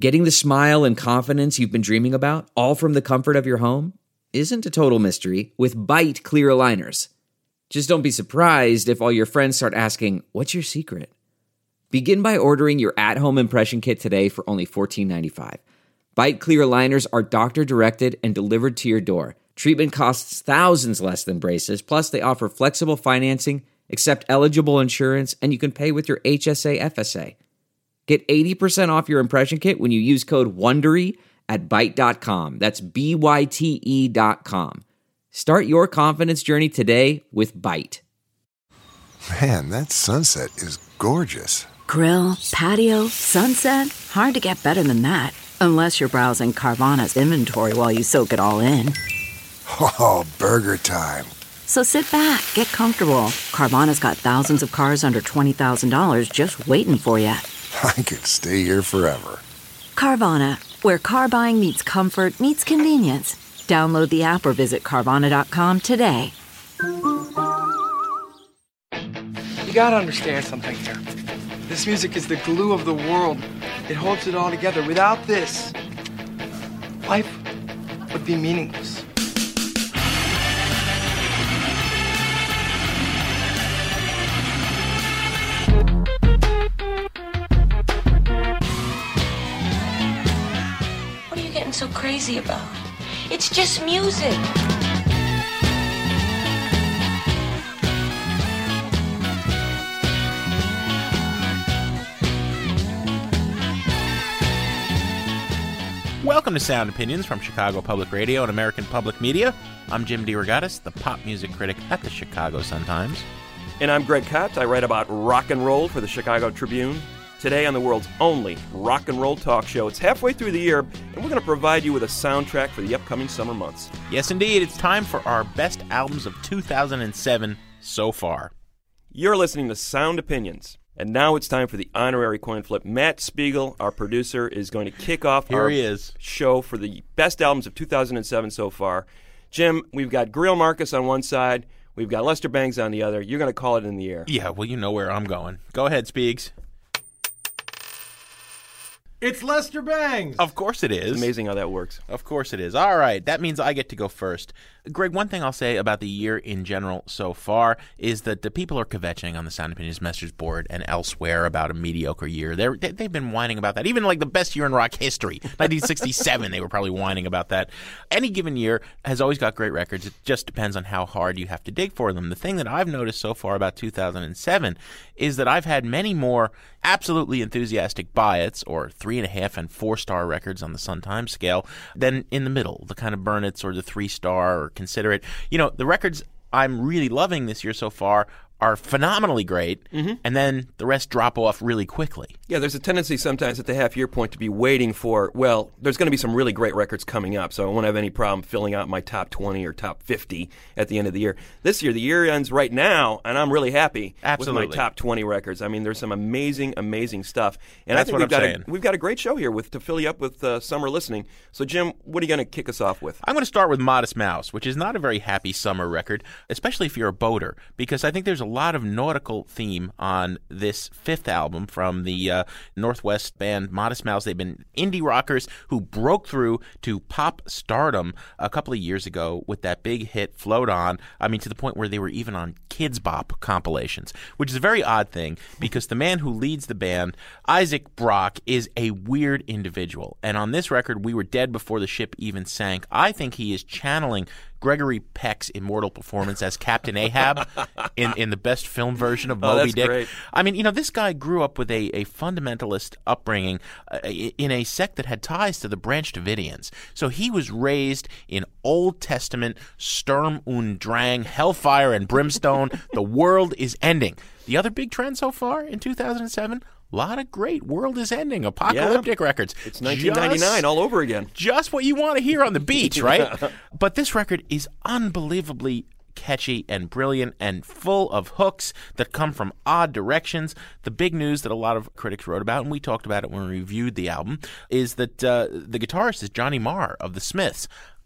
Getting the smile and confidence you've been dreaming about, all from the comfort of your home, isn't a total mystery with Byte clear aligners. Just don't be surprised if all your friends start asking, "What's your secret?" Begin by ordering your at-home impression kit today for only $14.95. Byte clear aligners are doctor-directed and delivered to your door. Treatment costs thousands less than braces, plus they offer flexible financing, accept eligible insurance, and you can pay with your HSA FSA. Get 80% off your impression kit when you use code WONDERY at Byte.com. That's BYTE.com. Start your confidence journey today with Byte. Man, that sunset is gorgeous. Grill, patio, sunset. Hard to get better than that. Unless you're browsing Carvana's inventory while you soak it all in. Oh, burger time. So sit back, get comfortable. Carvana's got thousands of cars under $20,000 just waiting for you. I could stay here forever. Carvana, where car buying meets comfort, meets convenience. Download the app or visit Carvana.com today. You gotta understand something here. This music is the glue of the world. It holds it all together. Without this, life would be meaningless. What are you getting so crazy about? It's just music. Welcome to Sound Opinions from Chicago Public Radio and American Public Media. I'm Jim DeRogatis, the pop music critic at the Chicago Sun-Times. And I'm Greg Kot. I write about rock and roll for the Chicago Tribune. Today on the world's only rock and roll talk show. It's halfway through the year, and we're going to provide you with a soundtrack for the upcoming summer months. Yes, indeed. It's time for our best albums of 2007 so far. You're listening to Sound Opinions. And now it's time for the honorary coin flip. Matt Spiegel, our producer, is going to kick off our show for the best albums of 2007 so far. Jim, we've got Greil Marcus on one side. We've got Lester Bangs on the other. You're going to call it in the air. Yeah, well, you know where I'm going. Go ahead, Spiegs. It's Lester Bangs! Of course it is. It's amazing how that works. Of course it is. All right, that means I get to go first. Greg, one thing I'll say about the year in general so far is that the people are kvetching on the Sound Opinions message board and elsewhere about a mediocre year. They've been whining about that. Even like the best year in rock history, 1967, they were probably whining about that. Any given year has always got great records. It just depends on how hard you have to dig for them. The thing that I've noticed so far about 2007 is that I've had many more absolutely enthusiastic buy-its, or 3.5 and 4-star records on the Sun-Times scale, than in the middle, the kind of burn-its or the 3-star or consider it. You know, the records I'm really loving this year so far are phenomenally great, and then the rest drop off really quickly. Yeah, there's a tendency sometimes at the half-year point to be waiting for, well, there's going to be some really great records coming up, so I won't have any problem filling out my top 20 or top 50 at the end of the year. This year, the year ends right now, and I'm really happy with my top 20 records. I mean, there's some amazing, amazing stuff. And That's I think we've got a great show here to fill you up with summer listening. So, Jim, what are you going to kick us off with? I'm going to start with Modest Mouse, which is not a very happy summer record, especially if you're a boater, because I think there's a lot of nautical theme on this fifth album from the Northwest band Modest Mouse. They've been indie rockers who broke through to pop stardom a couple of years ago with that big hit Float On. I mean, to the point where they were even on Kids Bop compilations, which is a very odd thing because the man who leads the band, Isaac Brock, is a weird individual. And on this record, We Were Dead Before the Ship Even Sank. I think he is channeling Gregory Peck's immortal performance as Captain Ahab in the best film version of Moby Dick. Great. I mean, you know, this guy grew up with a fundamentalist upbringing in a sect that had ties to the Branch Davidians. So he was raised in Old Testament Sturm und Drang, hellfire and brimstone. The world is ending. The other big trend so far in 2007, a lot of great world is ending apocalyptic records. It's 1999 all over again. Just what you want to hear on the beach, right? But this record is unbelievably catchy and brilliant and full of hooks that come from odd directions. The big news that a lot of critics wrote about, and we talked about it when we reviewed the album, is that the guitarist is Johnny Marr of the Smiths.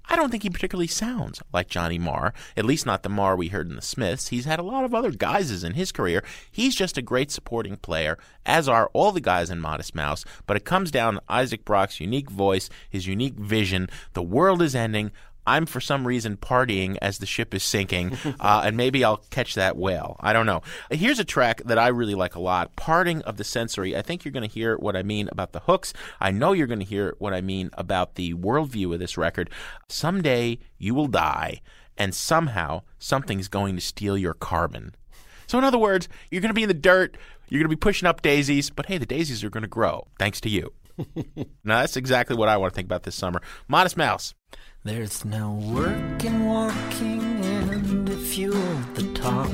I don't think he particularly sounds like Johnny Marr, at least not the Marr we heard in the Smiths. He's had a lot of other guises in his career. He's just a great supporting player, as are all the guys in Modest Mouse, but it comes down to Isaac Brock's unique voice, his unique vision. The world is ending. I'm, for some reason, partying as the ship is sinking, and maybe I'll catch that whale. I don't know. Here's a track that I really like a lot, Parting of the Sensory. I think you're going to hear what I mean about the hooks. I know you're going to hear what I mean about the worldview of this record. Someday you will die, and somehow something's going to steal your carbon. So in other words, you're going to be in the dirt, you're going to be pushing up daisies, but hey, the daisies are going to grow, thanks to you. Now, that's exactly what I want to think about this summer. Modest Mouse. There's no work in walking in to fuel the talk.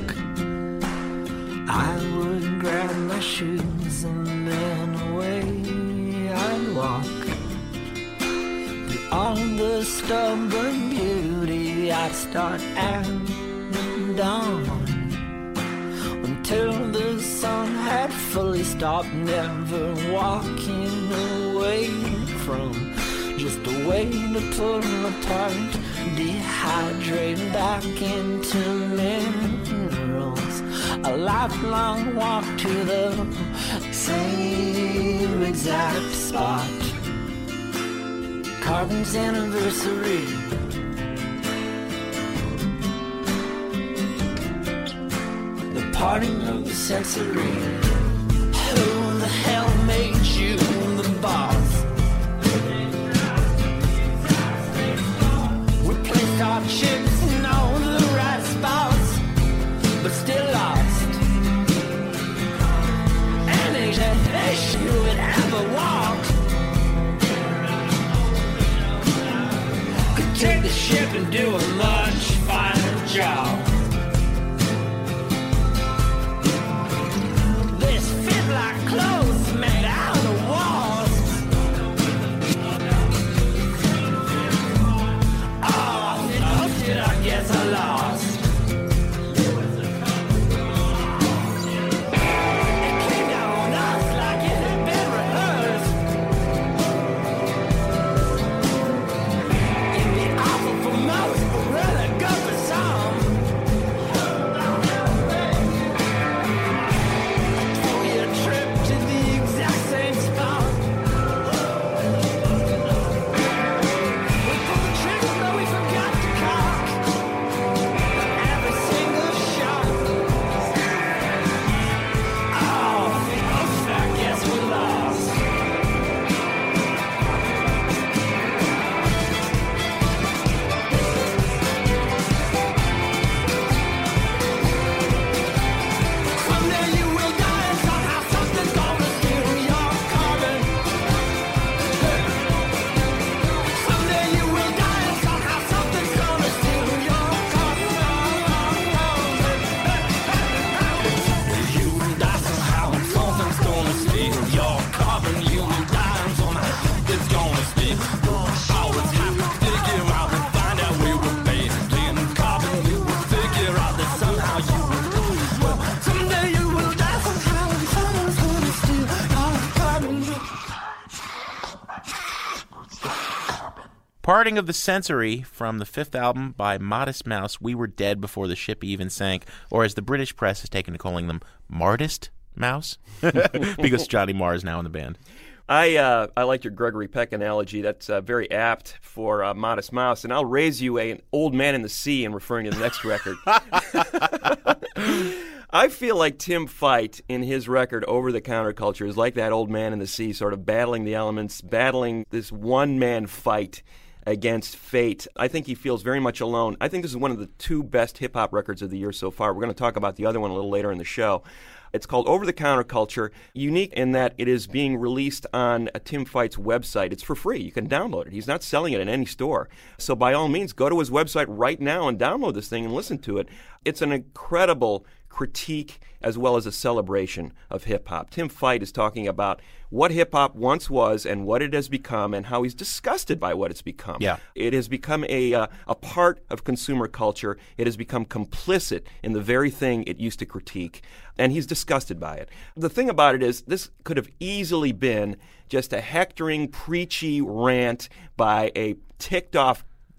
I would grab my shoes and then away I'd walk. Beyond the stubborn beauty I'd start and dawn, until the sun had fully stopped, never walking away from just a way to pull apart, dehydrate back into minerals. A lifelong walk to the same exact spot. Carbon's anniversary. The parting of the sensory. Who the hell made you the boss? Our chips in all the right spots, but still lost. Any issue would ever walk could take the ship and do a much finer job. This fit like clothes made out of walls. I guess I lost. It came down on us like it had been rehearsed. It'd be awful for most, but really good for some. Took you a trip to the exact same spot. We pulled the trigger, but we forgot to cock. Parting of the Sensory from the fifth album by Modest Mouse, We Were Dead Before the Ship Even Sank, or as the British press has taken to calling them, Mardist Mouse, because Johnny Marr is now in the band. I like your Gregory Peck analogy. That's very apt for Modest Mouse, and I'll raise you an old man in the sea in referring to the next record. I feel like Tim Fight in his record Over the Counterculture is like that old man in the sea, sort of battling the elements, battling this one-man fight against fate. I think he feels very much alone. I think this is one of the two best hip-hop records of the year so far. We're going to talk about the other one a little later in the show. It's called Over the Counterculture, unique in that it is being released on Tim Fight's website. It's for free. You can download it. He's not selling it in any store. So by all means, go to his website right now and download this thing and listen to it. It's an incredible critique as well as a celebration of hip-hop. Tim Fight is talking about what hip-hop once was and what it has become and how he's disgusted by what it's become. Yeah. It has become a part of consumer culture. It has become complicit in the very thing it used to critique, and he's disgusted by it. The thing about it is this could have easily been just a hectoring, preachy rant by a ticked-off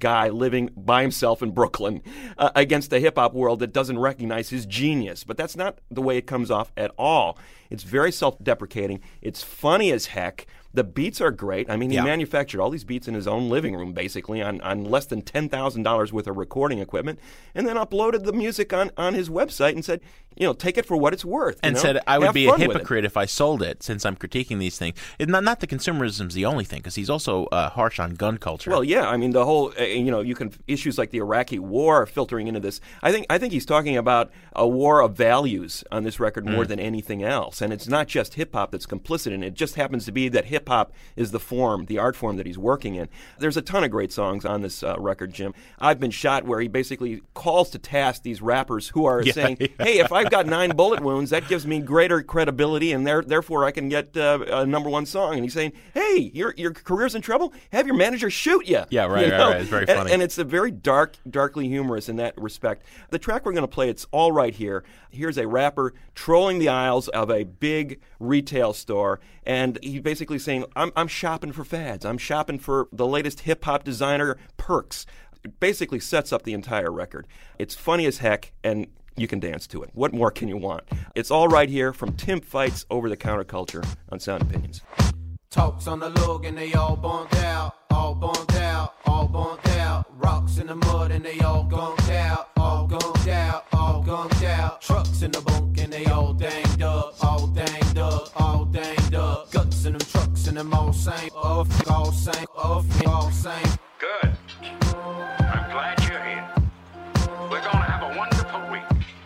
guy living by himself in Brooklyn against a hip-hop world that doesn't recognize his genius. But that's not the way it comes off at all. It's very self-deprecating. It's funny as heck. The beats are great. I mean, he manufactured all these beats in his own living room, basically, on less than $10,000 worth of recording equipment, and then uploaded the music on his website and said, take it for what it's worth. And said, I would be a hypocrite if I sold it, since I'm critiquing these things. Not that consumerism's the only thing, because he's also harsh on gun culture. Well, yeah. I mean, the whole, issues like the Iraqi war are filtering into this. I think he's talking about a war of values on this record more than anything else. And it's not just hip-hop that's complicit in it. It just happens to be that hip-hop is the art form that he's working in. There's a ton of great songs on this record, Jim. I've Been Shot, where he basically calls to task these rappers who are saying, hey, if I've got 9 bullet wounds, that gives me greater credibility, and therefore I can get a number one song. And he's saying, hey, your career's in trouble? Have your manager shoot you. Yeah, right. It's very funny. And it's a very darkly humorous in that respect. The track we're going to play, it's all right here. Here's a rapper trolling the aisles of a big retail store, and he's basically saying, I'm shopping for fads. I'm shopping for the latest hip-hop designer perks. It basically sets up the entire record. It's funny as heck, and you can dance to it. What more can you want? It's all right here from Tim Fight's Over the Counterculture on Sound Opinions. Talks on the log and they all bumped out, all bumped out, all bumped out. Rocks in the mud and they all gunked out, all gunked out, all gunked out. Trucks in the bunk and they all danged up, all danged up, all danged up. Guts in them trucks and them all same, all same, all same. Good. I'm glad you're here. We're gonna have a wonderful week.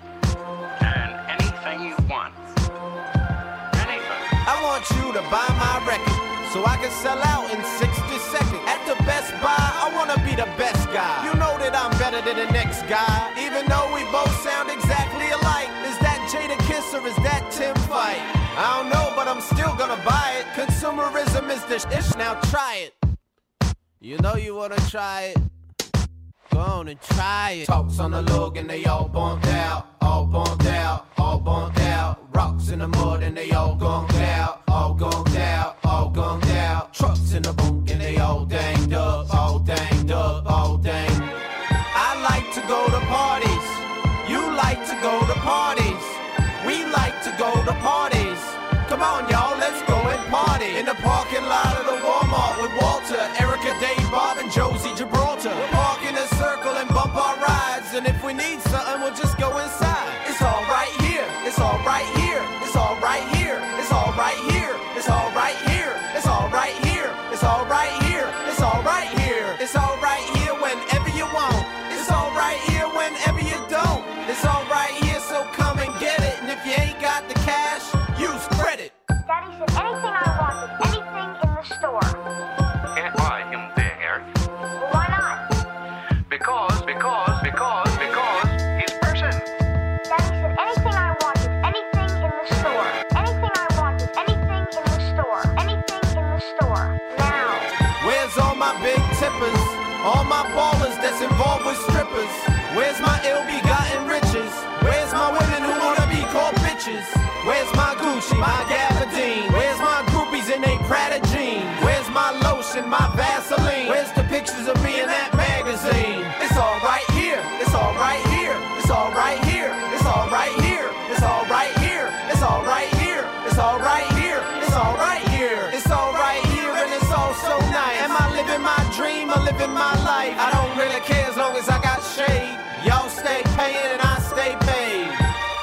And anything you want. Anything. I want you to buy my record so I can sell out in 60 seconds. At the Best Buy, I wanna be the best guy. You know that I'm better than the next guy, even though we both sound exactly alike. Is that Jada Kiss or is that Tim Fight? I don't know, but I'm still gonna buy it. Consumerism is the ish. Now try it. You know you wanna try it. Go on and try it. Talks on the log and they all bumped out, all bumped out, all bumped out. Rocks in the mud and they all gunked out, all gunked out, all gunked out. Trucks in the bunk and they all danged up, all danged up, all danged. I like to go to parties. You like to go to parties. We like to go to parties. Come on, y'all, let's go and party. In the parking lot of the Walmart with Walter, Erica, Dave, Bob, and Josie Gibraltar. We'll park in a circle and bump our rides. And if we need something, we'll just go inside. It's all right here. It's all right here. It's all right here. It's all right here. It's all right here. It's all right here. It's all right here. It's all right here. It's all right here whenever you want. It's all right here whenever you don't. It's all right here, so come and get it. And if you ain't got the cash, use credit. Daddy said anything I wanted, anything in the store. Can't buy him there, Eric. Well, why not? Because he's a person. Daddy said anything I wanted, anything in the store. Anything I wanted, anything in the store. Anything in the store. Now. Where's all my big tippers? All my ballers that's involved with strippers. Where's my ill-begotten riches? Where's my women who wanna be called bitches? Where's my Gucci, my Gabardine? Where's my groupies in they Prada jeans? Where's my lotion, my Vaseline? Where's the pictures of me in that magazine? It's all right here. It's all right here. It's all right here. It's all right here. It's all right here. It's all right here. It's all right here. It's all right here. It's all right here, and it's all so nice. Am I living my dream or living my life? I don't really care as long as I got shade. Y'all stay paying and I stay paid.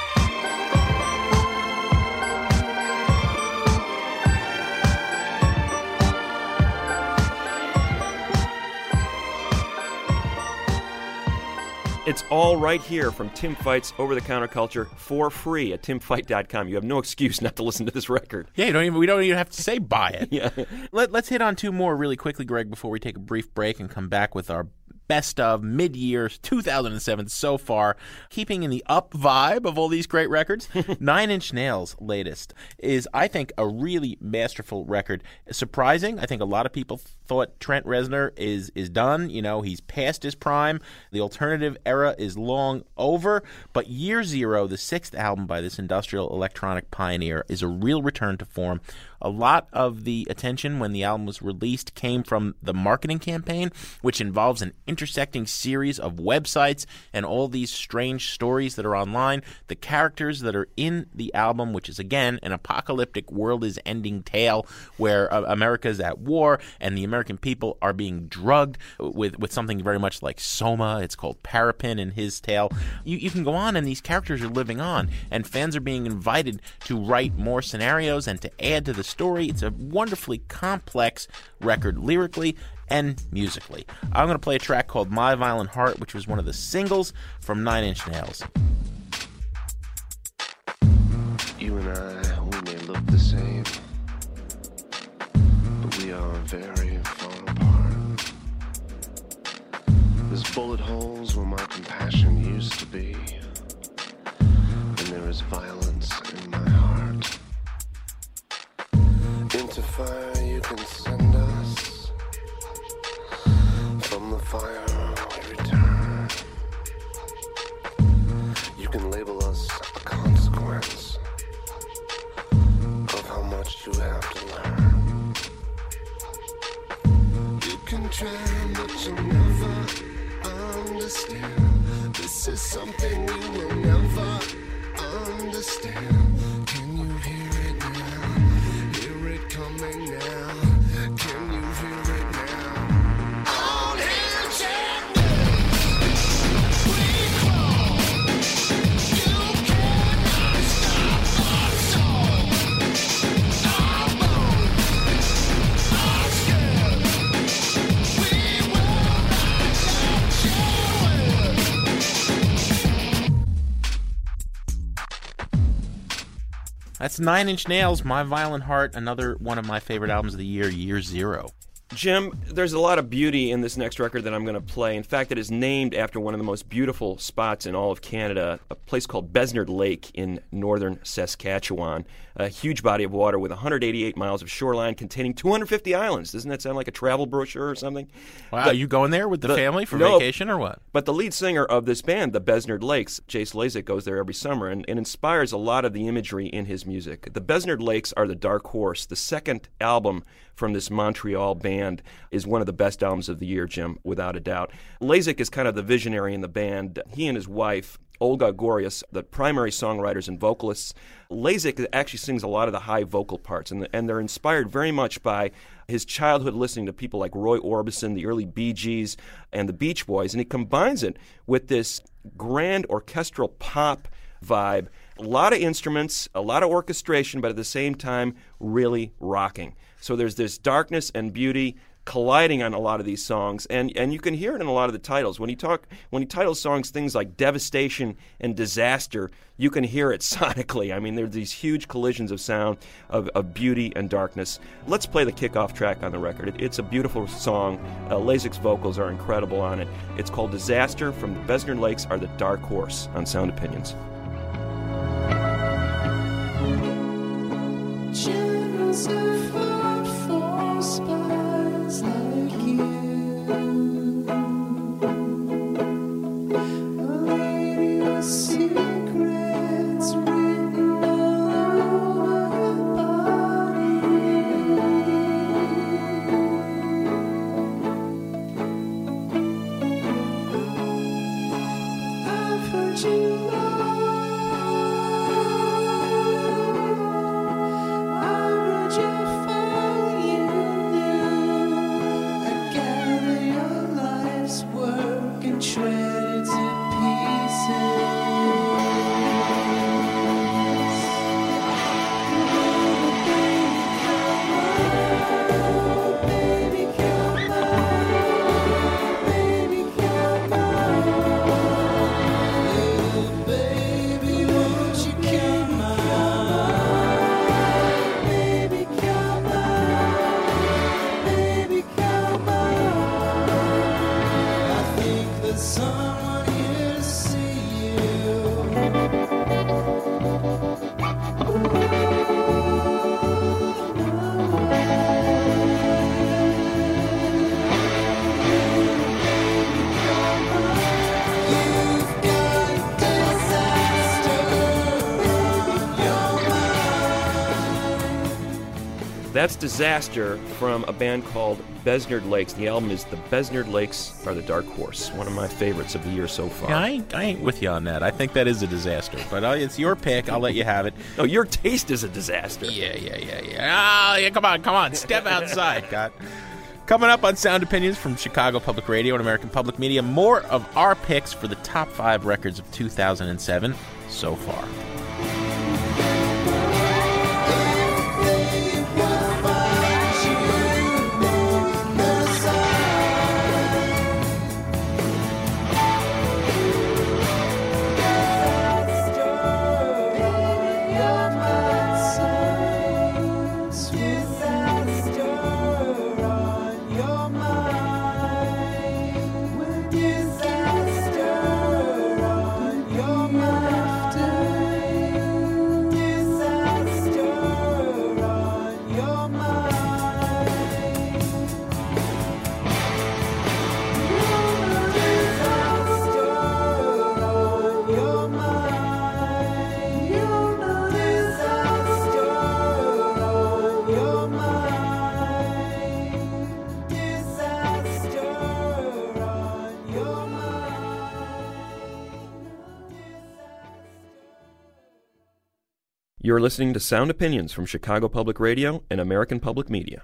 It's all right here from Tim Fight's Over the Counterculture for free at timfight.com. You have no excuse not to listen to this record. Yeah, we don't even have to say buy it. Yeah. Let's hit on two more really quickly, Greg, before we take a brief break and come back with our best of mid-year 2007 so far. Keeping in the up vibe of all these great records, 9 Inch Nails' latest is, I think, a really masterful record. Surprising. I think a lot of people thought Trent Reznor is done. You know, he's past his prime. The alternative era is long over. But Year Zero, the sixth album by this industrial electronic pioneer, is a real return to form. A lot of the attention when the album was released came from the marketing campaign, which involves an intersecting series of websites and all these strange stories that are online. The characters that are in the album, which is, again, an apocalyptic world-is-ending tale where America's at war and the American people are being drugged with something very much like Soma. It's called Parapin in his tale. You can go on, and these characters are living on, and fans are being invited to write more scenarios and to add to the story. It's a wonderfully complex record lyrically and musically. I'm going to play a track called My Violent Heart, which was one of the singles from Nine Inch Nails. You and I, we may look the same, but we are very far apart. There's bullet holes where my compassion used to be, and there is violence in my heart. Into fire you can send us, from the fire we return. You can label us a consequence of how much you have to learn. You can try, but you'll never understand. This is something you will never understand. Can you hear it now? Hear it coming now. Can you hear it now? All hands and knees, we crawl. You cannot stop our soul. Our bones, our skin. We will not let you win. That's Nine Inch Nails, My Violent Heart, another one of my favorite albums of the year, Year Zero. Jim, there's a lot of beauty in this next record that I'm going to play. In fact, it is named after one of the most beautiful spots in all of Canada, a place called Besnard Lake in northern Saskatchewan. A huge body of water with 188 miles of shoreline containing 250 islands. Doesn't that sound like a travel brochure or something? Wow, are you going there with the family for vacation or what? But the lead singer of this band, the Besnard Lakes, Jace Lasik, goes there every summer and inspires a lot of the imagery in his music. The Besnard Lakes are the dark horse. The second album from this Montreal band is one of the best albums of the year, Jim, without a doubt. Lasik is kind of the visionary in the band. He and his wife, Olga Gorius, the primary songwriters and vocalists. Lasik actually sings a lot of the high vocal parts, and they're inspired very much by his childhood listening to people like Roy Orbison, the early Bee Gees, and the Beach Boys, and he combines it with this grand orchestral pop vibe. A lot of instruments, a lot of orchestration, but at the same time, really rocking. So there's this darkness and beauty colliding on a lot of these songs, and you can hear it in a lot of the titles. When he titles songs things like Devastation and Disaster, you can hear it sonically. I mean, there's these huge collisions of sound, of beauty and darkness. Let's play the kickoff track on the record. It's a beautiful song. Lasik's vocals are incredible on it. It's called Disaster from the Besnard Lakes Are the Dark Horse on Sound Opinions. You That's Disaster from a band called Besnard Lakes. The album is The Besnard Lakes Are the Dark Horse, one of my favorites of the year so far. Yeah, I ain't with you on that. I think that is a disaster, but it's your pick. I'll let you have it. No, your taste is a disaster. Yeah. Come on. Step outside, God. Coming up on Sound Opinions from Chicago Public Radio and American Public Media, more of our picks for the top 5 records of 2007 so far. You're listening to Sound Opinions from Chicago Public Radio and American Public Media.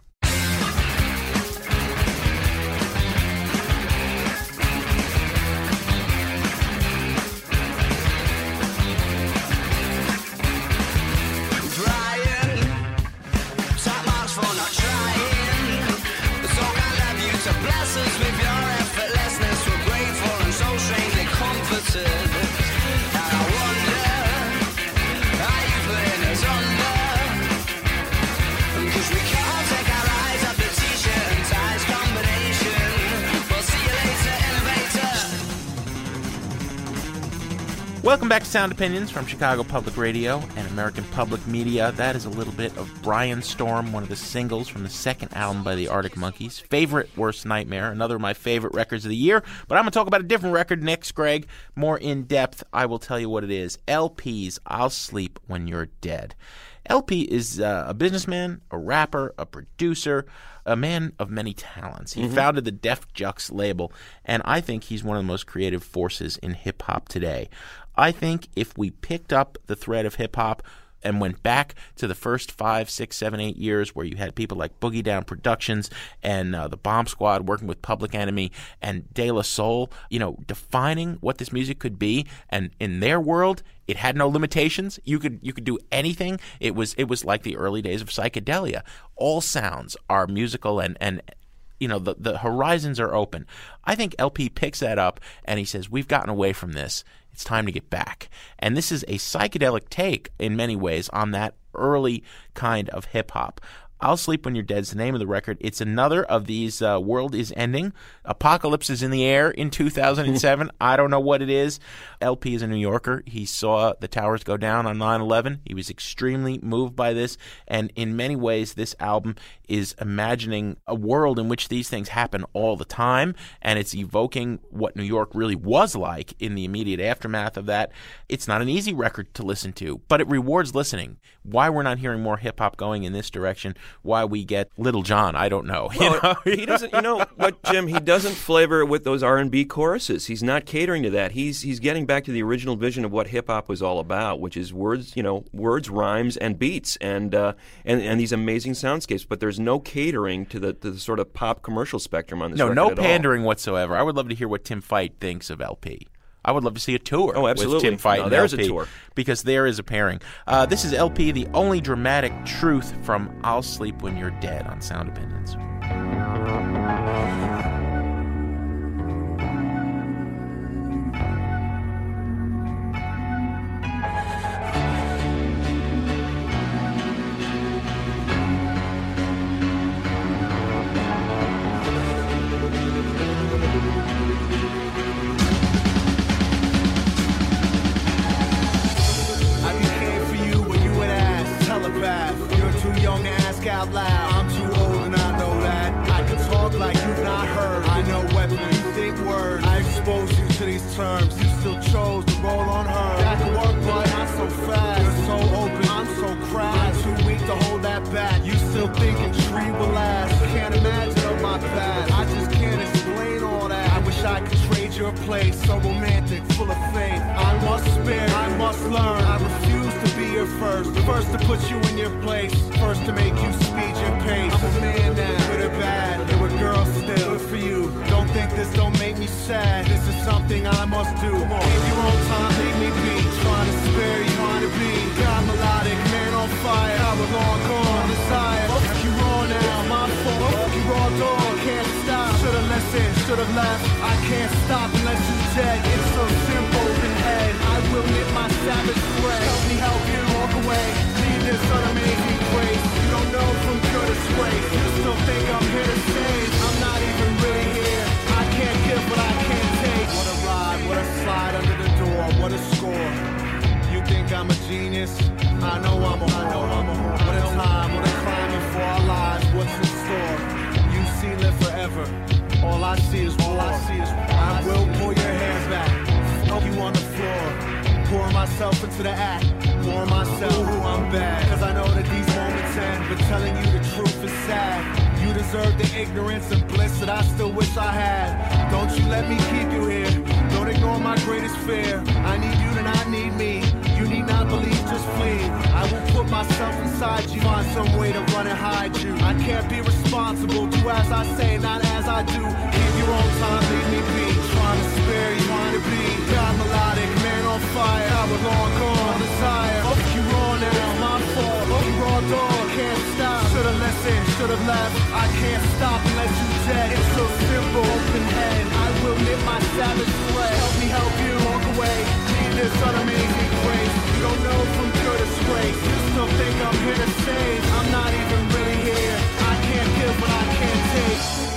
Welcome back to Sound Opinions from Chicago Public Radio and American Public Media. That is a little bit of Brian Storm, one of the singles from the second album by the Arctic Monkeys. Favorite Worst Nightmare, another of my favorite records of the year. But I'm going to talk about a different record next, Greg. More in depth, I will tell you what it is. LP's I'll Sleep When You're Dead. LP is a businessman, a rapper, a producer, a man of many talents. He founded the Def Jux label, and I think he's one of the most creative forces in hip-hop today. I think if we picked up the thread of hip-hop and went back to the first 5, 6, 7, 8 years where you had people like Boogie Down Productions and the Bomb Squad working with Public Enemy and De La Soul, defining what this music could be, and in their world, it had no limitations. You could do anything. It was like the early days of psychedelia. All sounds are musical and the horizons are open. I think LP picks that up and he says, we've gotten away from this. It's time to get back. And this is a psychedelic take in many ways on that early kind of hip-hop. I'll Sleep When You're Dead is the name of the record. It's another of these world is ending. Apocalypse is in the air in 2007. I don't know what it is. LP is a New Yorker. He saw the towers go down on 9/11. He was extremely moved by this. And in many ways, this album is imagining a world in which these things happen all the time. And it's evoking what New York really was like in the immediate aftermath of that. It's not an easy record to listen to, but it rewards listening. Why we're not hearing more hip-hop going in this direction, why we get Little John, I don't know. He doesn't. You know what, Jim? He doesn't flavor it with those R&B choruses. He's not catering to that. He's getting back to the original vision of what hip hop was all about, which is words, rhymes, and beats, and these amazing soundscapes. But there's no catering to the sort of pop commercial spectrum on this record no at pandering all. whatsoever. I would love to hear what Tim Fight thinks of LP. I would love to see a tour absolutely. with Tim Fight and there's LP. A tour. Because there is a pairing. This is LP, The Only Dramatic Truth from I'll Sleep When You're Dead on Sound Opinions. Out loud. I'm too old and I know that. I can talk like you've not heard. I know weapons, you think words. I exposed you to these terms. You still chose to roll on her. That can work, but not so fast. You're so open, I'm so cracked. I'm too weak to hold that back. You still thinking place, so romantic, full of faith. I must spare, I must learn. I refuse to be your first. First to put you in your place, first to make you speed your pace. I'm a man now, good or bad, there were girls still. Good for you. Don't think this don't make me sad. This is something I must do. Come on. In your own time, leave me be. Trying to spare you, trying to be. God melodic, man on fire. I was long gone, desire. You raw now, my fault. You raw dog, can't stop. Should've listened, should've left. I can't stop unless you dead. It's so simple in head. I will knit my savage thread. Help me help you walk away. Leave this unamazing grace. You don't know from good to waste. You still think I'm here to save. I'm not even really here. I can't give what I can't take. What a ride, what a slide under the door, what a score. You think I'm a genius? I know I'm a whore. What a time, what a climbing for our lives. What's in store? You see, live forever. All I see is war. I will pull your hair back. Fuck you on the floor. Pour myself into the act. Pour myself who I'm bad. Cause I know that these moments end. But telling you the truth is sad. You deserve the ignorance and bliss that I still wish I had. Don't you let me keep you here. Don't ignore my greatest fear. I need you to not need me. You need not believe, just flee. I will put myself inside you. Find some way to run and hide you. I can't be responsible. Do as I say, not as I do. Keep your own time, leave me be. Trying to spare you, trying to be. God melodic, man on fire. I was long gone, desire. Fuck you raw now, my fault. Fuck you raw dog, can't stop. Should've listened, should've left. I can't stop unless you dead. It's so simple, open head. I will knit my savage thread. Help me help you walk away. Leave this unamazing grace. You don't know from good to grace. You still think I'm here to save. I'm not even really here. I can't give what I can't take.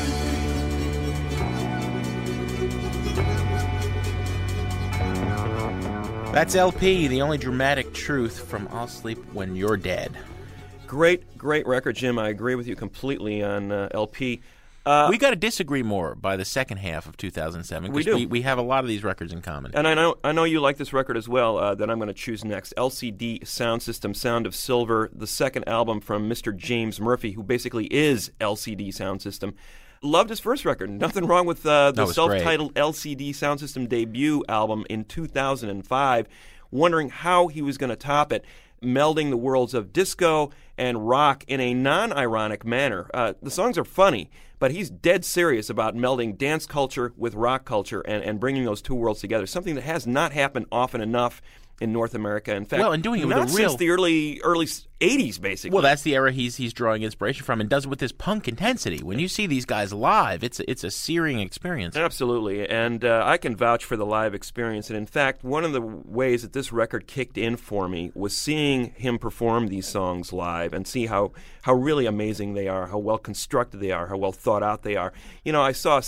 That's LP, The Only Dramatic Truth from I'll Sleep When You're Dead. Great record, Jim. I agree with you completely on LP. We got to disagree more by the second half of 2007. We do. We have a lot of these records in common. And I know you like this record as well that I'm going to choose next. LCD Sound System, Sound of Silver, the second album from Mr. James Murphy, who basically is LCD Sound System. Loved his first record. Nothing wrong with the self-titled LCD Sound System debut album in 2005. Wondering how he was going to top it, melding the worlds of disco and rock in a non-ironic manner. The songs are funny, but he's dead serious about melding dance culture with rock culture and bringing those two worlds together, something that has not happened often enough in North America. In fact, and doing it with not since the early 80s, basically. Well, that's the era he's drawing inspiration from, and does it with this punk intensity. When you see these guys live, it's a searing experience. Absolutely, and I can vouch for the live experience. And in fact, one of the ways that this record kicked in for me was seeing him perform these songs live and see how really amazing they are, how well constructed they are, how well thought out they are. You know, I saw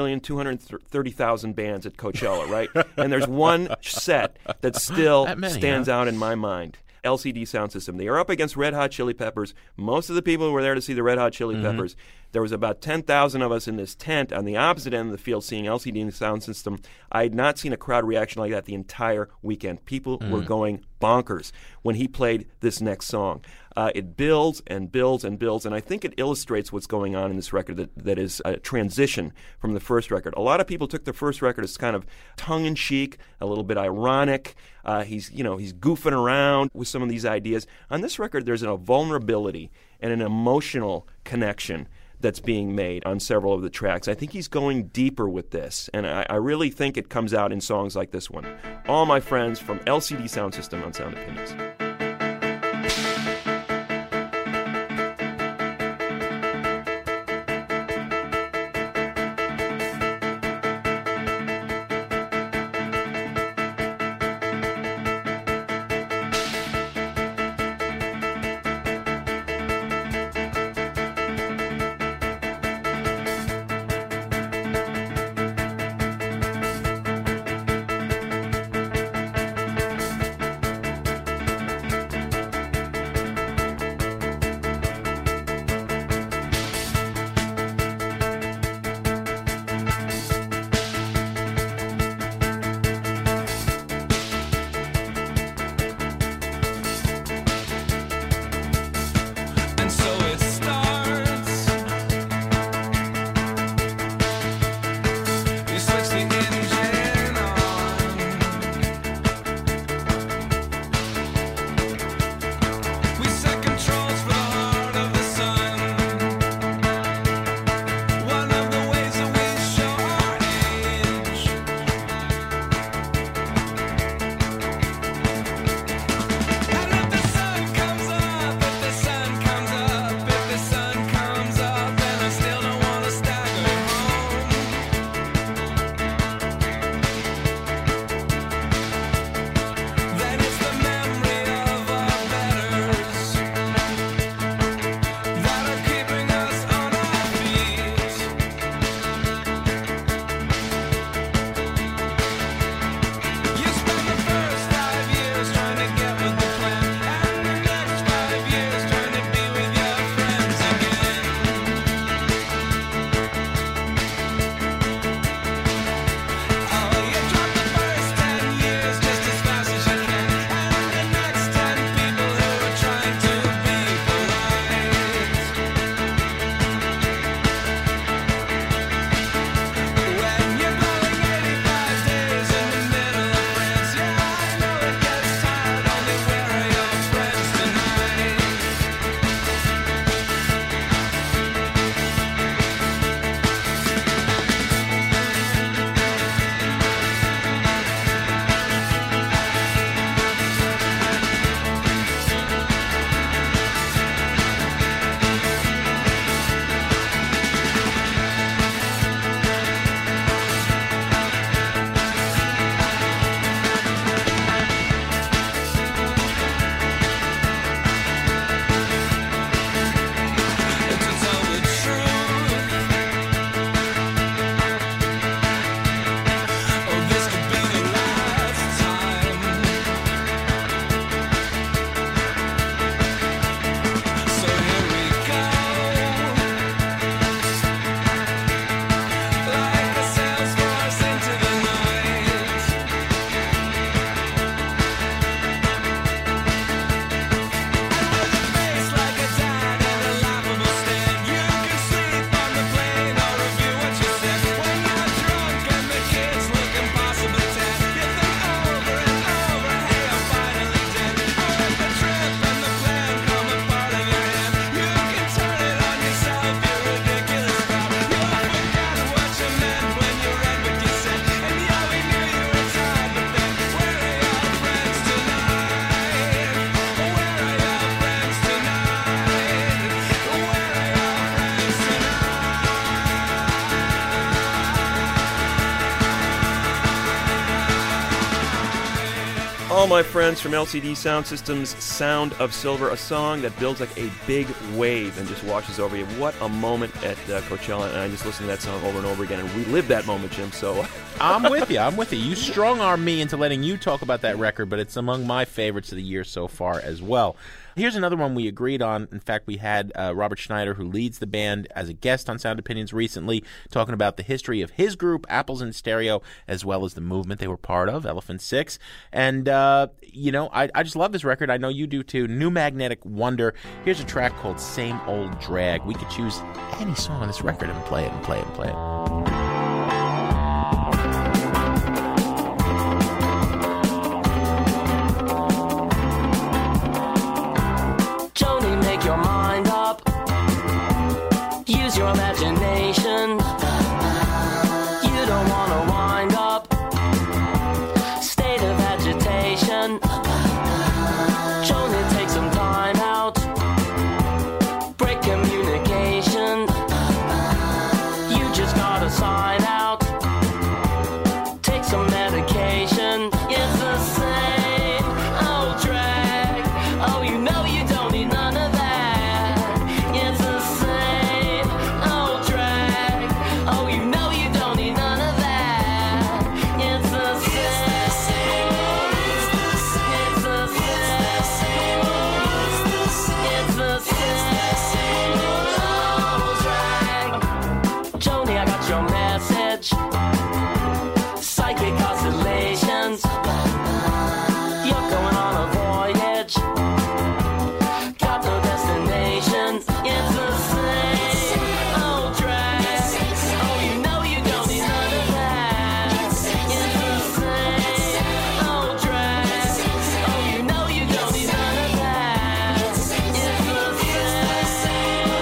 7,230,000 bands at Coachella, right? And there's one set that still stands out in my mind. LCD Sound System. They are up against Red Hot Chili Peppers. Most of the people were there to see the Red Hot Chili Peppers. There was about 10,000 of us in this tent on the opposite end of the field seeing LCD Sound System. I had not seen a crowd reaction like that the entire weekend. People were going bonkers when he played this next song. It builds and builds and builds, and I think it illustrates what's going on in this record that is a transition from the first record. A lot of people took the first record as kind of tongue-in-cheek, a little bit ironic. He's goofing around with some of these ideas. On this record, there's a vulnerability and an emotional connection that's being made on several of the tracks. I think he's going deeper with this, and I really think it comes out in songs like this one. All My Friends from LCD Sound System on Sound Opinions. all my friends from LCD Sound System's Sound of Silver, a song that builds like a big wave and just washes over you. What a moment at Coachella, and I just listened to that song over and over again, and we lived that moment, Jim, so... I'm with you. You strong-armed me into letting you talk about that record, but it's among my favorites of the year so far as well. Here's another one we agreed on. In fact, we had Robert Schneider, who leads the band, as a guest on Sound Opinions recently, talking about the history of his group, Apples in Stereo, as well as the movement they were part of, Elephant Six. And, I just love this record. I know you do too. New Magnetic Wonder. Here's a track called Same Old Drag. We could choose any song on this record and play it and play it and play it. Your imagination. You don't want to wind up. State of agitation. Joni, take some time out. Break communication. You just gotta sign out. Take some medication. It's the same old drag. Oh, you know you don't need none of that. It's the same. Psychic oscillations. You're going on a voyage. Got no destination. It's the same old drag. Oh, you know you don't need none of that. It's the same old drag. Oh, you know you don't need none of that. It's the same. It's the same.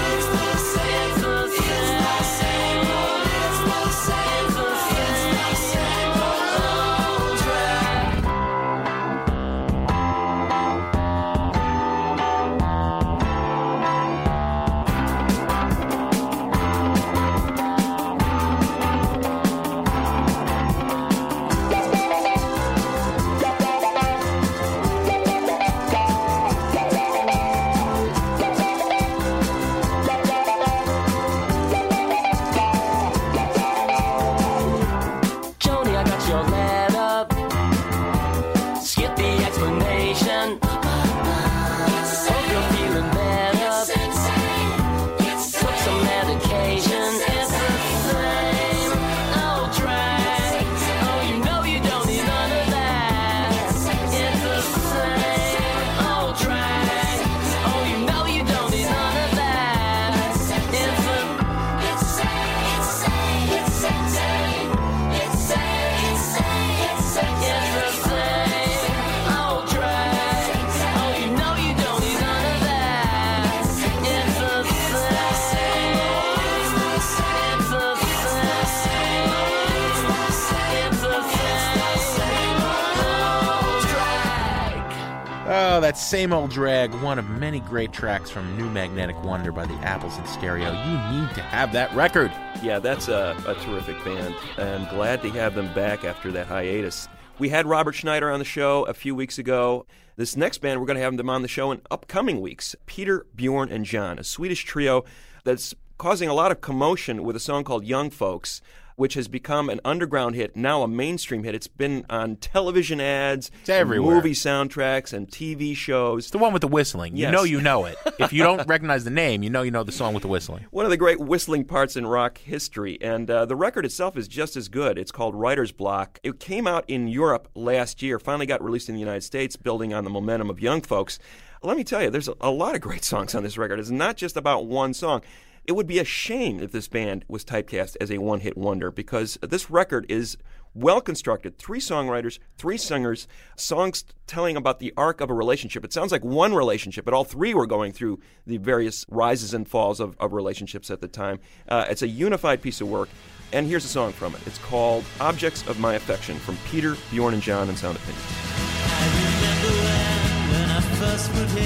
Oh, that Same Old Drag, one of many great tracks from New Magnetic Wonder by the Apples in Stereo. You need to have that record. Yeah, that's a terrific band. I'm glad to have them back after that hiatus. We had Robert Schneider on the show a few weeks ago. This next band, we're going to have them on the show in upcoming weeks. Peter, Bjorn, and John, a Swedish trio that's causing a lot of commotion with a song called Young Folks, which has become an underground hit, now a mainstream hit. It's been on television ads, movie soundtracks, and TV shows. It's the one with the whistling. Yes. You know it. If you don't recognize the name, you know the song with the whistling. One of the great whistling parts in rock history. And the record itself is just as good. It's called Writer's Block. It came out in Europe last year, finally got released in the United States, building on the momentum of Young Folks. Let me tell you, there's a lot of great songs on this record. It's not just about one song. It would be a shame if this band was typecast as a one-hit wonder, because this record is well-constructed. 3 songwriters, 3 singers, songs telling about the arc of a relationship. It sounds like one relationship, but all 3 were going through the various rises and falls of relationships at the time. It's a unified piece of work, and here's a song from it. It's called Objects of My Affection from Peter, Bjorn, and John and Sound Opinions. I remember when I first moved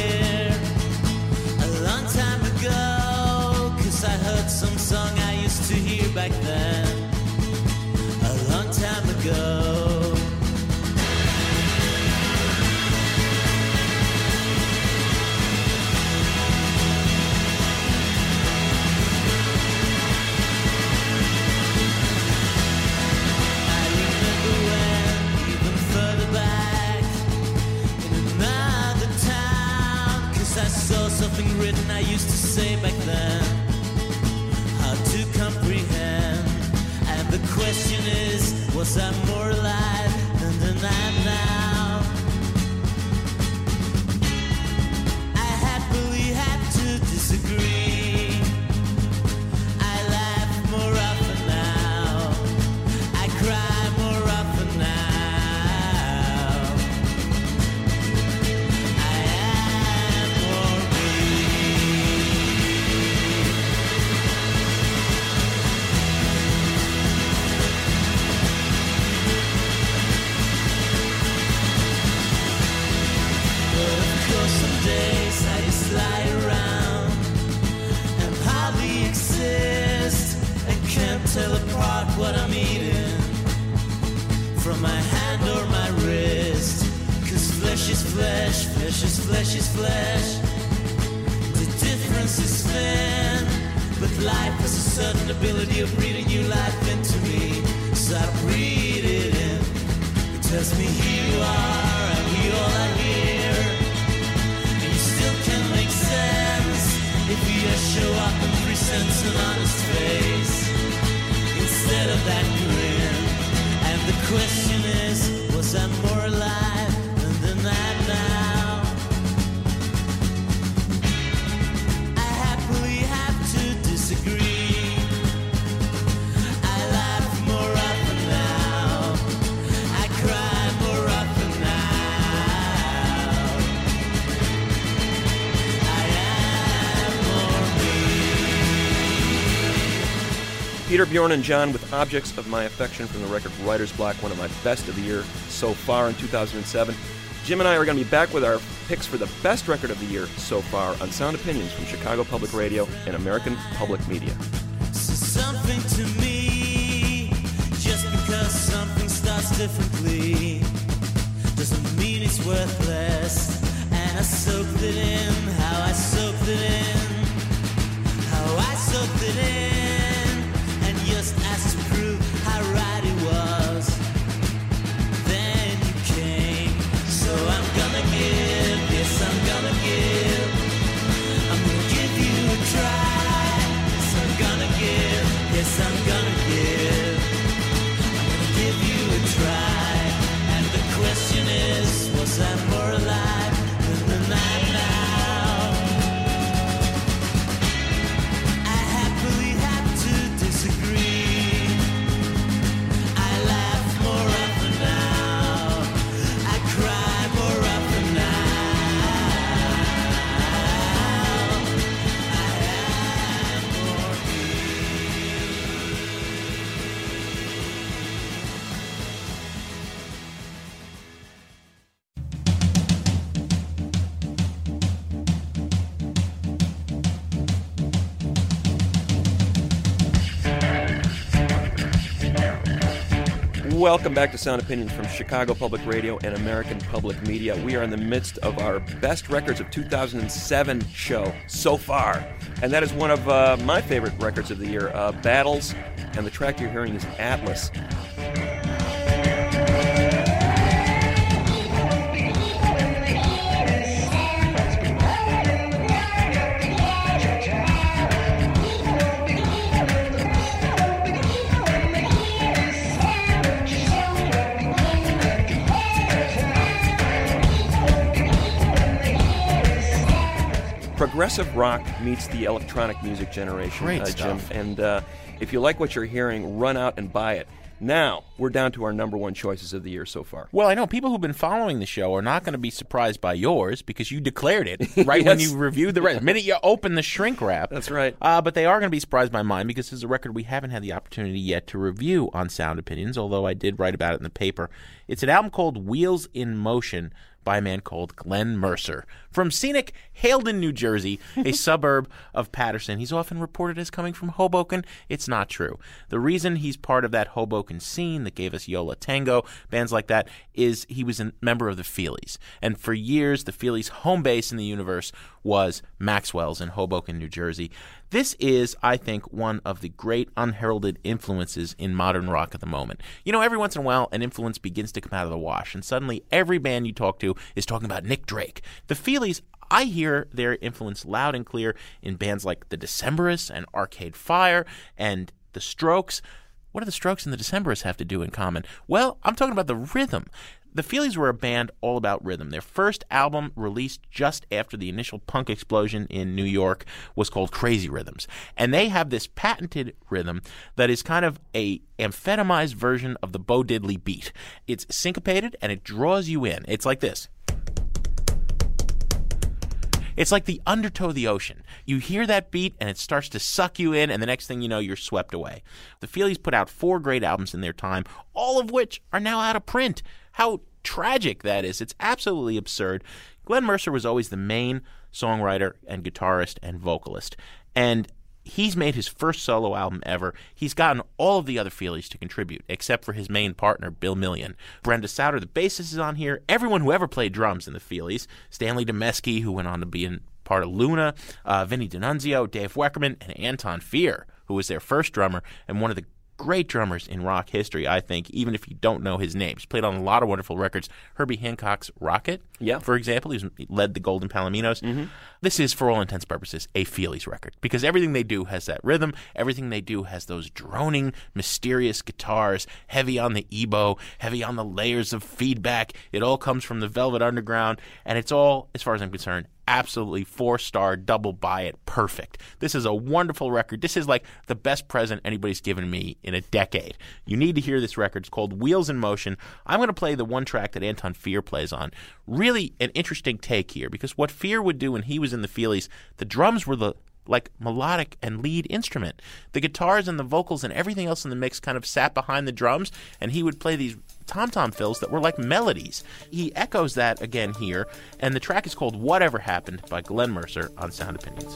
here, a long time ago. I heard some song I used to hear back then, a long time ago. Was I more alive than the night now? I happily had to disagree. I laugh more often now. I cry more often now. I am more some days I just lie around and hardly exist and can't tell apart what I'm eating from my hand or my wrist. 'Cause flesh is flesh, flesh is flesh is flesh. The difference is thin, but life has a certain ability of breathing new life into me. So I breathe it in. It tells me here you are and we all are here. If you just show up and present an honest face instead of that grin. And the question is, was I more alive than the night now? I happily have to disagree. I laugh more often now. I cry more often now. Peter, Bjorn, and John with Objects of My Affection from the record Writer's Block, one of my best of the year so far in 2007. Jim and I are going to be back with our picks for the best record of the year so far on Sound Opinions from Chicago Public Radio and American Public Media. Something to me, just because something starts differently, doesn't mean it's worthless. And I soaked it in, how I soaked it in, how I soaked it in, and just asked to prove how right it was. Then you came, so I'm gonna give, yes I'm gonna give, I'm gonna give you a try. Yes I'm gonna give, yes I'm gonna give, I'm gonna give you a try. And the question is, was I more alive than the night now? I happily have to disagree. I laugh more often now. I cry more often now. I am more Welcome back to Sound Opinions from Chicago Public Radio and American Public Media. We are in the midst of our Best Records of 2007 show so far. And that is one of my favorite records of the year, Battles. And the track you're hearing is Atlas. Progressive rock meets the electronic music generation, Great Jim. stuff. And if you like what you're hearing, run out and buy it. Now, we're down to our number one choices of the year so far. Well, I know people who've been following the show are not going to be surprised by yours because you declared it right when you reviewed the record. The minute you open the shrink wrap. That's right. But they are going to be surprised by mine because it's a record we haven't had the opportunity yet to review on Sound Opinions, although I did write about it in the paper. It's an album called Wheels in Motion by a man called Glenn Mercer from scenic Haledon, New Jersey, a suburb of Patterson. He's often reported as coming from Hoboken. It's not true. The reason he's part of that Hoboken scene that gave us Yola Tango, bands like that, is he was a member of the Feelies. And for years, the Feelies' home base in the universe was Maxwell's in Hoboken, New Jersey. This is, I think, one of the great unheralded influences in modern rock at the moment. You know, every once in a while, an influence begins to come out of the wash, and suddenly every band you talk to is talking about Nick Drake. The Feelies, I hear their influence loud and clear in bands like The Decemberists and Arcade Fire and The Strokes. What do the Strokes and the Decemberists have to do in common? Well, I'm talking about the rhythm. The Feelies were a band all about rhythm. Their first album, released just after the initial punk explosion in New York, was called Crazy Rhythms. And they have this patented rhythm that is kind of a amphetamized version of the Bo Diddley beat. It's syncopated and it draws you in. It's like this. It's like the undertow of the ocean. You hear that beat and it starts to suck you in, and the next thing you know, you're swept away. The Feelies put out 4 great albums in their time, all of which are now out of print. How tragic that is. It's absolutely absurd. Glenn Mercer was always the main songwriter and guitarist and vocalist. And he's made his first solo album ever. He's gotten all of the other Feelies to contribute, except for his main partner, Bill Million. Brenda Sauter, the bassist, is on here. Everyone who ever played drums in the Feelies. Stanley Demesky, who went on to be in part of Luna, Vinnie D'Annunzio, Dave Weckerman, and Anton Fier, who was their first drummer and one of the great drummers in rock history, I think, even if you don't know his name. He's played on a lot of wonderful records. Herbie Hancock's Rocket, for example. He led the Golden Palominos. Mm-hmm. This is, for all intents and purposes, a Feelies record, because everything they do has that rhythm. Everything they do has those droning, mysterious guitars, heavy on the ebow, heavy on the layers of feedback. It all comes from the Velvet Underground, and it's all, as far as I'm concerned, absolutely 4-star, double buy it, perfect. This is a wonderful record. This is like the best present anybody's given me in a decade. You need to hear this record. It's called Wheels in Motion. I'm going to play the one track that Anton Fier plays on. Really an interesting take here, because what Fier would do when he was in the Feelies, the drums were the melodic and lead instrument. The guitars and the vocals and everything else in the mix kind of sat behind the drums, and he would play these tom-tom fills that were like melodies. He echoes that again here, and the track is called Whatever Happened by Glenn Mercer on Sound Opinions.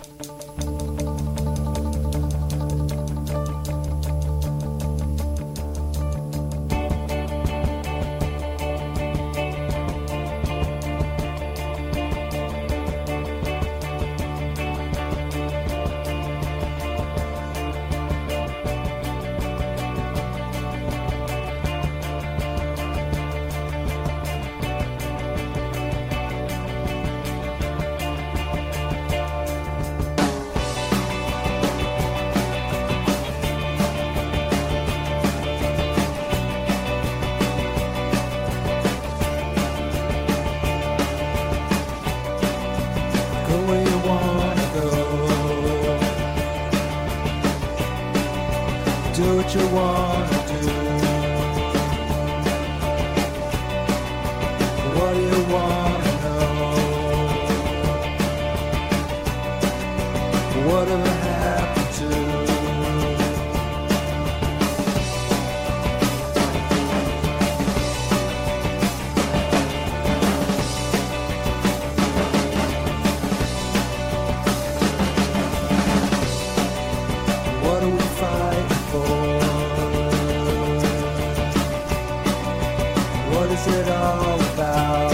Do what you want to do. What do you want to know? Whatever happened to? What are we fighting for? What is it all about?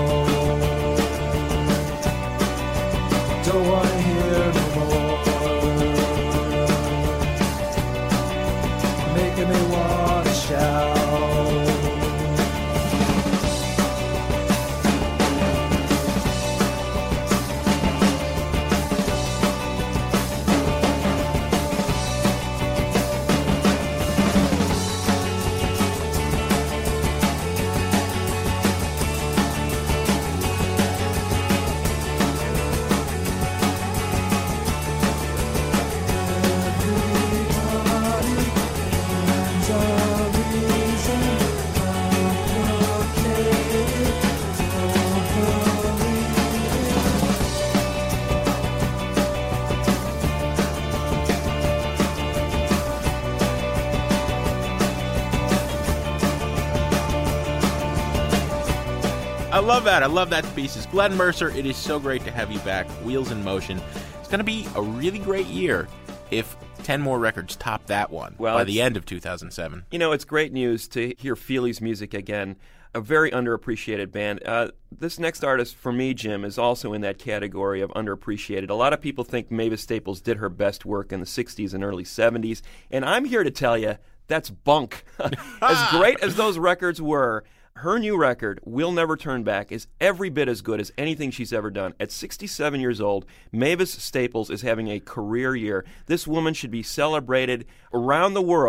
Don't want to hear no more. Making me want to shout. I love that. I love that pieces. Glenn Mercer, it is so great to have you back. Wheels in Motion. It's going to be a really great year if 10 more records top that one by the end of 2007. You know, it's great news to hear Feelies music again. A very underappreciated band. This next artist, for me, Jim, is also in that category of underappreciated. A lot of people think Mavis Staples did her best work in the 60s and early 70s, and I'm here to tell you that's bunk. As great as those records were, her new record, We'll Never Turn Back, is every bit as good as anything she's ever done. At 67 years old, Mavis Staples is having a career year. This woman should be celebrated around the world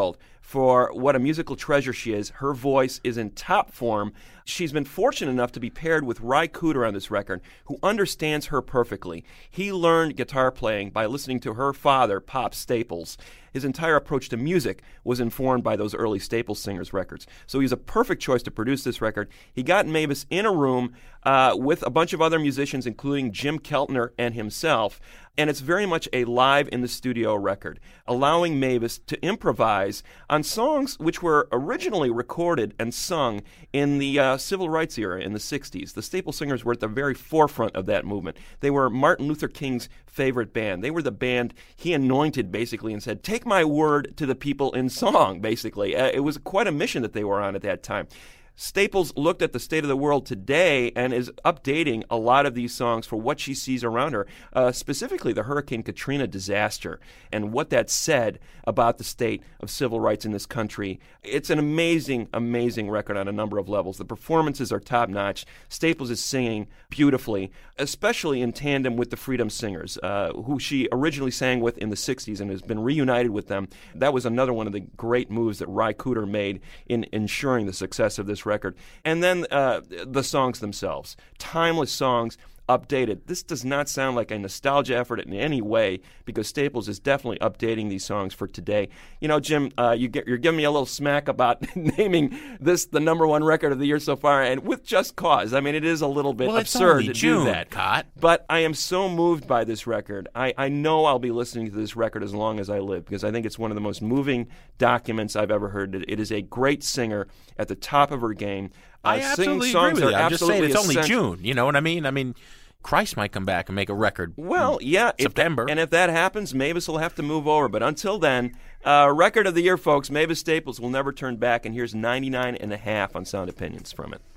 for what a musical treasure she is. Her voice is in top form. She's been fortunate enough to be paired with Ry Cooder on this record, who understands her perfectly. He learned guitar playing by listening to her father, Pop Staples. His entire approach to music was informed by those early Staples Singers records. So he's a perfect choice to produce this record. He got Mavis in a room with a bunch of other musicians, including Jim Keltner and himself, and it's very much a live-in-the-studio record, allowing Mavis to improvise on songs which were originally recorded and sung in the civil rights era in the 60s. The Staples Singers were at the very forefront of that movement. They were Martin Luther King's favorite band. They were the band he anointed, basically, and said, take my word to the people in song, basically. It was quite a mission that they were on at that time. Staples looked at the state of the world today and is updating a lot of these songs for what she sees around her, specifically the Hurricane Katrina disaster and what that said about the state of civil rights in this country. It's an amazing, amazing record on a number of levels. The performances are top-notch. Staples is singing beautifully, especially in tandem with the Freedom Singers, who she originally sang with in the 60s and has been reunited with them. That was another one of the great moves that Ry Cooder made in ensuring the success of this record. And then the songs themselves, timeless songs, updated. This does not sound like a nostalgia effort in any way, because Staples is definitely updating these songs for today. You know, Jim, you're giving me a little smack about naming this the number one record of the year so far, and with just cause. I mean, it is a little bit absurd to do that. But I am so moved by this record. I know I'll be listening to this record as long as I live, because I think it's one of the most moving documents I've ever heard. It is a great singer at the top of her game. I absolutely agree with you. I'm just saying it's only June. You know what I mean? I mean, Christ might come back and make a record. Well, yeah, September. And if that happens, Mavis will have to move over. But until then, record of the year, folks. Mavis Staples will never turn back. And here's 99.5 on Sound Opinions from it.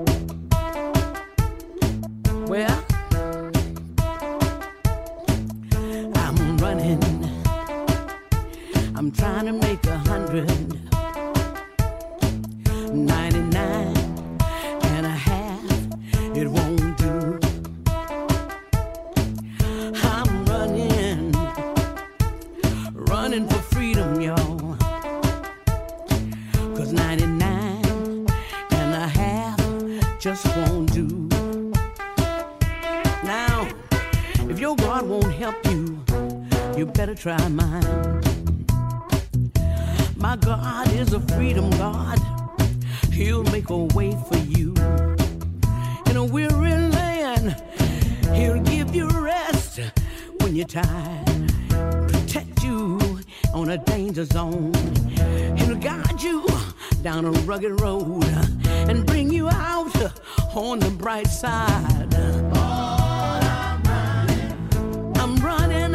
Well, I'm running. I'm trying to make 100. 99.5. It won't do. I'm running for freedom, y'all. 'Cause 99.5 just won't do. Now, if your God won't help you, you better try mine. My God is a freedom God. He'll make a way for you. In a weary land, He'll give you rest when you're tired. Protect you on a danger zone. He'll guide you down a rugged road and bring you out on the bright side. I'm running,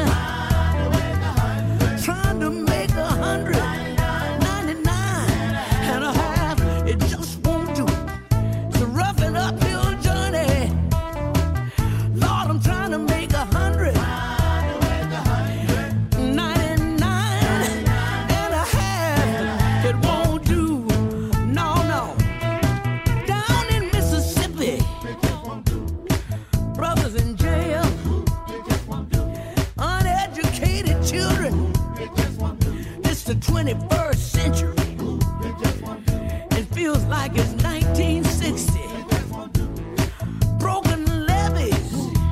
trying to make 100. It just won't do. It's a rough and uphill journey. Lord, I'm trying to make 100. 99.5. It won't do. No. Down in Mississippi, brothers in jail, uneducated children. It's the 21st century. Feels like it's 1960. Broken levees,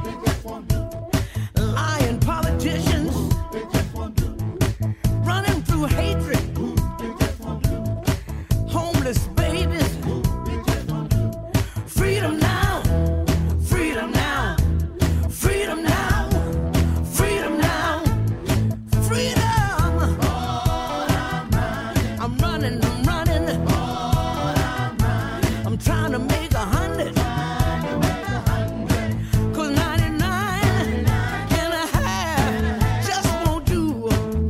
lying politicians, running through hatred, homeless babies. Freedom now, freedom now, freedom now, freedom now, freedom. I'm running. I'm trying to make 100. 'Cause 99.5 just won't do.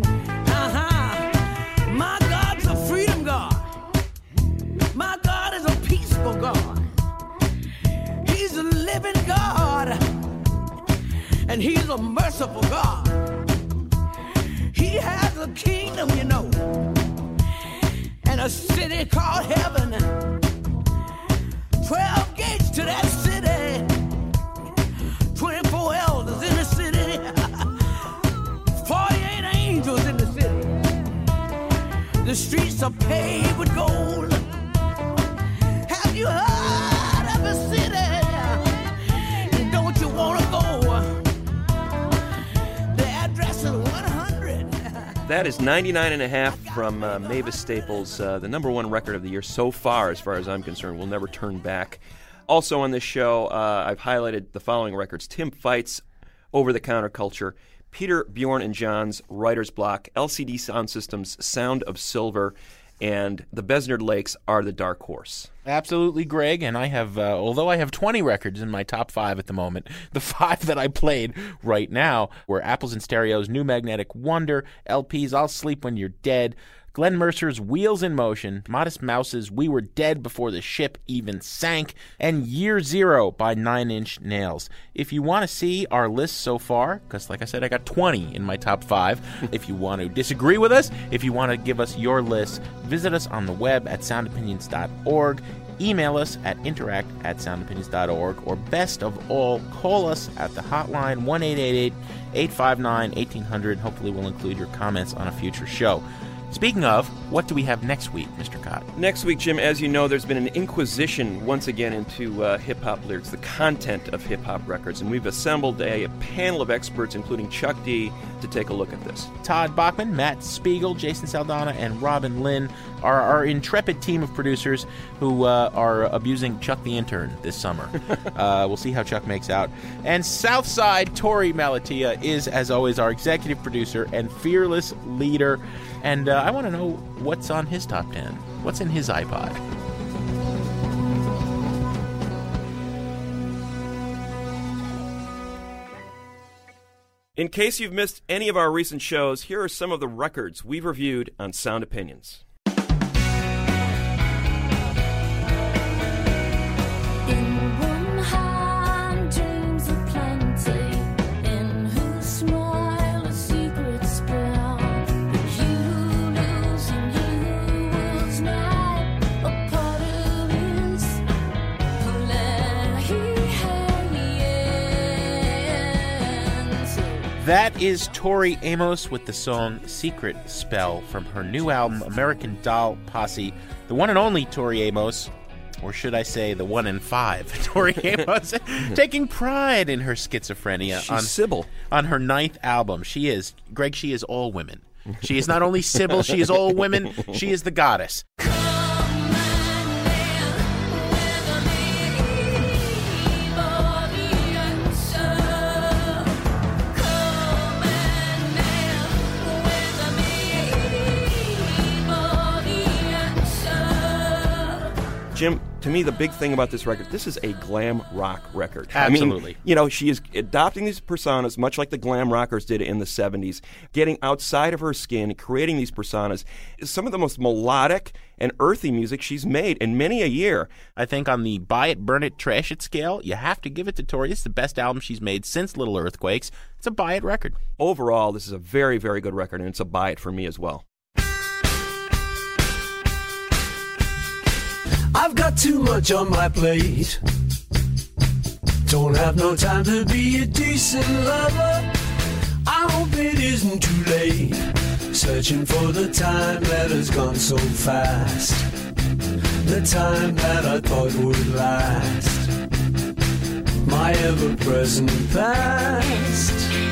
My God's a freedom God. My God is a peaceful God. He's a living God. And He's a merciful God. He has a kingdom, you know, and a city called heaven. 12 gates to that city, 24 elders in the city, 48 angels in the city. The streets are paved with gold. Have you heard of a city? Don't you want to go? The address is 100. That is 99.5 from Mavis Staples, the number one record of the year so far, as far as I'm concerned. We'll never turn back. Also on this show, I've highlighted the following records: Tim Fite's Over the Counterculture, Peter, Bjorn, and John's Writer's Block, LCD Sound System's Sound of Silver, and the Besnard Lakes Are the Dark Horse. Absolutely, Greg, and I have, although I have 20 records in my top 5 at the moment, the 5 that I played right now were Apples and Stereo's New Magnetic Wonder, LP's I'll Sleep When You're Dead, Glenn Mercer's Wheels in Motion, Modest Mouse's We Were Dead Before the Ship Even Sank, and Year Zero by Nine Inch Nails. If you want to see our list so far, because like I said, I got 20 in my top 5, if you want to disagree with us, if you want to give us your list, visit us on the web at soundopinions.org, email us at interact@soundopinions.org, or best of all, call us at the hotline 1-888-859-1800. Hopefully we'll include your comments on a future show. Speaking of, what do we have next week, Mr. Cott? Next week, Jim, as you know, there's been an inquisition once again into hip-hop lyrics, the content of hip-hop records, and we've assembled a panel of experts, including Chuck D, to take a look at this. Todd Bachman, Matt Spiegel, Jason Saldana, and Robin Lynn are our intrepid team of producers who are abusing Chuck the intern this summer. We'll see how Chuck makes out. And Southside Tori Malatia is, as always, our executive producer and fearless leader. And I want to know what's on his top 10. What's in his iPod? In case you've missed any of our recent shows, here are some of the records we've reviewed on Sound Opinions. That is Tori Amos with the song Secret Spell from her new album, American Doll Posse. The one and only Tori Amos, or should I say the 1 in 5 Tori Amos, taking pride in her schizophrenia. She's Sybil. On her 9th album. She is, Greg, she is all women. She is not only Sybil, she is all women. She is the goddess. Jim, to me, the big thing about this record, this is a glam rock record. Absolutely. I mean, you know, she is adopting these personas, much like the glam rockers did in the 70s, getting outside of her skin, creating these personas. Some of the most melodic and earthy music she's made in many a year. I think on the buy it, burn it, trash it scale, you have to give it to Tori. This is the best album she's made since Little Earthquakes. It's a buy it record. Overall, this is a very, very good record, and it's a buy it for me as well. I've got too much on my plate. Don't have no time to be a decent lover. I hope it isn't too late. Searching for the time that has gone so fast. The time that I thought would last. My ever-present past.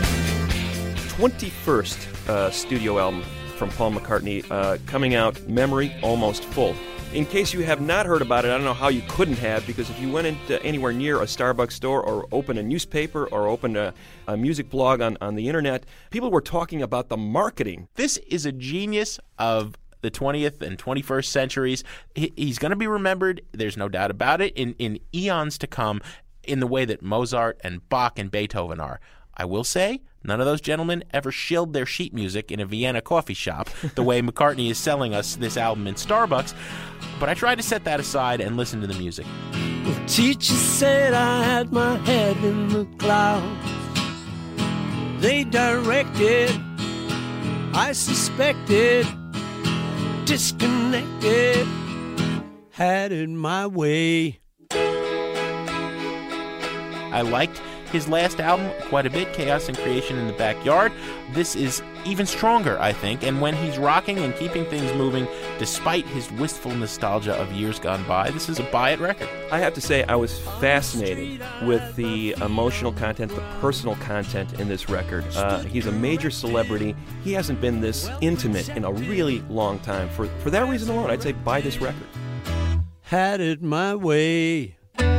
21st studio album from Paul McCartney, coming out, Memory Almost Full. In case you have not heard about it, I don't know how you couldn't have, because if you went into anywhere near a Starbucks store or opened a newspaper or opened a music blog on the internet, people were talking about the marketing. This is a genius of the 20th and 21st centuries. He's going to be remembered, there's no doubt about it, in eons to come, in the way that Mozart and Bach and Beethoven are. I will say, none of those gentlemen ever shilled their sheet music in a Vienna coffee shop the way McCartney is selling us this album in Starbucks. But I tried to set that aside and listen to the music. The teacher said I had my head in the clouds. They directed, I suspected, disconnected, had it my way. I liked his last album quite a bit, Chaos and Creation in the Backyard. This is even stronger, I think, and when he's rocking and keeping things moving despite his wistful nostalgia of years gone by, this is a buy-it record. I have to say I was fascinated with the emotional content, the personal content in this record. He's a major celebrity. He hasn't been this intimate in a really long time. For that reason alone, I'd say buy this record. Had it my way.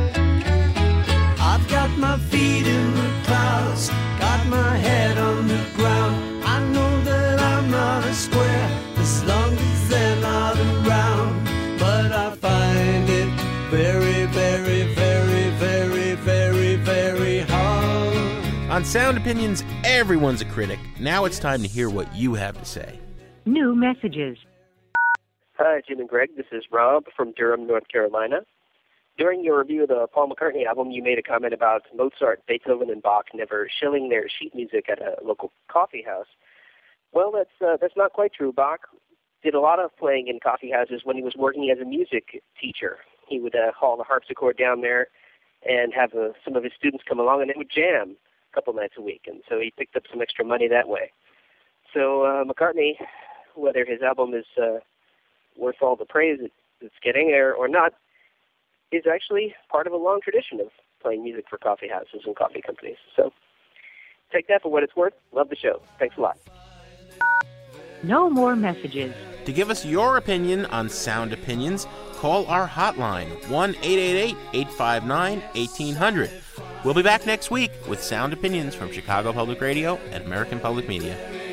I've got my feet in the clouds, got my head on the ground. I know that I'm not a square as long as they're not around. But I find it very, very, very, very, very, very hard. On Sound Opinions, everyone's a critic. Now it's time to hear what you have to say. New messages. Hi, Jim and Greg. This is Rob from Durham, North Carolina. During your review of the Paul McCartney album, you made a comment about Mozart, Beethoven, and Bach never shilling their sheet music at a local coffee house. Well, that's not quite true. Bach did a lot of playing in coffee houses when he was working as a music teacher. He would haul the harpsichord down there and have some of his students come along, and they would jam a couple nights a week. And so he picked up some extra money that way. So McCartney, whether his album is worth all the praise it's getting or not, is actually part of a long tradition of playing music for coffee houses and coffee companies. So take that for what it's worth. Love the show. Thanks a lot. No more messages. To give us your opinion on Sound Opinions, call our hotline, 1-888-859-1800. We'll be back next week with Sound Opinions from Chicago Public Radio and American Public Media.